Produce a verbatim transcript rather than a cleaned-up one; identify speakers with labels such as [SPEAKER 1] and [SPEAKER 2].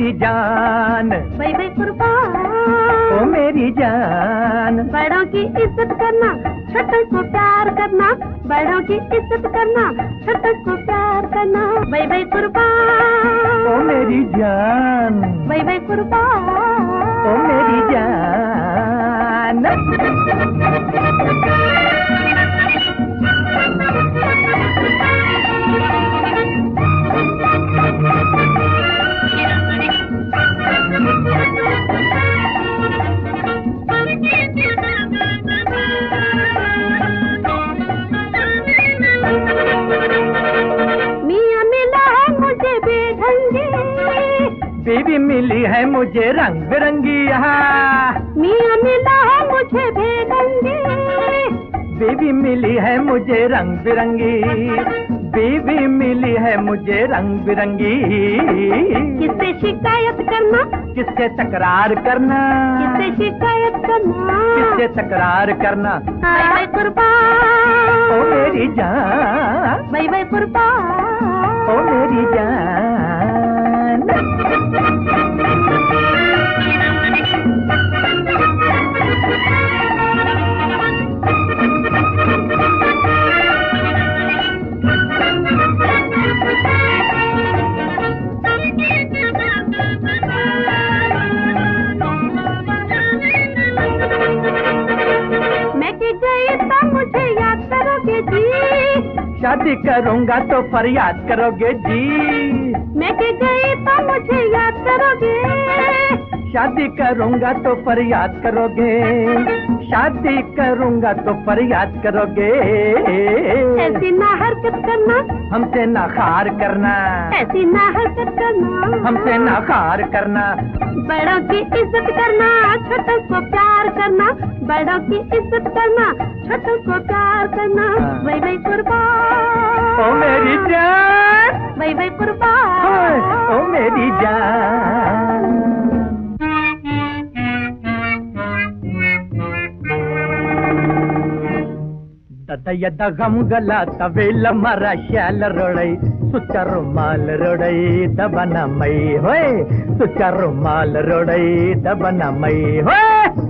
[SPEAKER 1] मेरी जान,
[SPEAKER 2] भाई भाई कुर्बान,
[SPEAKER 1] ओ मेरी जान।
[SPEAKER 2] बड़ों की इज्जत करना, छोटों को प्यार करना, बड़ों की इज्जत करना, छोटों को प्यार करना, भाई भाई कुर्बान,
[SPEAKER 1] ओ मेरी जान,
[SPEAKER 2] भाई भाई कुर्बान,
[SPEAKER 1] ओ मेरी जान। बीवी मिली है मुझे रंग बिरंगी,
[SPEAKER 2] मियाँ मिला है मुझे बेरंगी,
[SPEAKER 1] बीवी मिली है मुझे रंग बिरंगी, बीवी मिली है मुझे रंग बिरंगी।
[SPEAKER 2] किससे शिकायत करना,
[SPEAKER 1] किससे तकरार करना,
[SPEAKER 2] किससे शिकायत करना,
[SPEAKER 1] किससे तकरार करना,
[SPEAKER 2] भाई भाई कुर्बान,
[SPEAKER 1] ओ मेरी जान,
[SPEAKER 2] भाई भाई कुर्बान,
[SPEAKER 1] ओ मेरी जान।
[SPEAKER 2] मुझे याद करोगे जी,
[SPEAKER 1] शादी करूंगा तो फरियाद करोगे जी,
[SPEAKER 2] मैं के गई तो मुझे याद करोगे,
[SPEAKER 1] शादी करूंगा तो फरियाद करोगे, शादी करूंगा तो फरियाद करोगे।
[SPEAKER 2] ऐसी ना हरकत करना,
[SPEAKER 1] हमसे ना खार करना,
[SPEAKER 2] ऐसी ना हरकत करना,
[SPEAKER 1] हमसे ना खार करना।
[SPEAKER 2] बड़ों की इज्जत करना, छोटों को प्यार करना, बड़ों की इज्जत करना, छोटों को प्यार करना, भाई भाई कुर्बान,
[SPEAKER 1] ओ मेरी जान,
[SPEAKER 2] भाई भाई कुर्बान,
[SPEAKER 1] ओ मेरी जान। ದಯದ ಗಮಗಲ ತವೇಲ ಮರ ಶಾಲ ರೊಳೈ ಸುಚರು ಮಾಲ್ ರೊಡೈ ದಬನ ಮೈ ಹೋಯ್ ಸುಚರು ಮಾಲ್ ರೊಡೈ ದಬನ ಮೈ ಹೋಯ್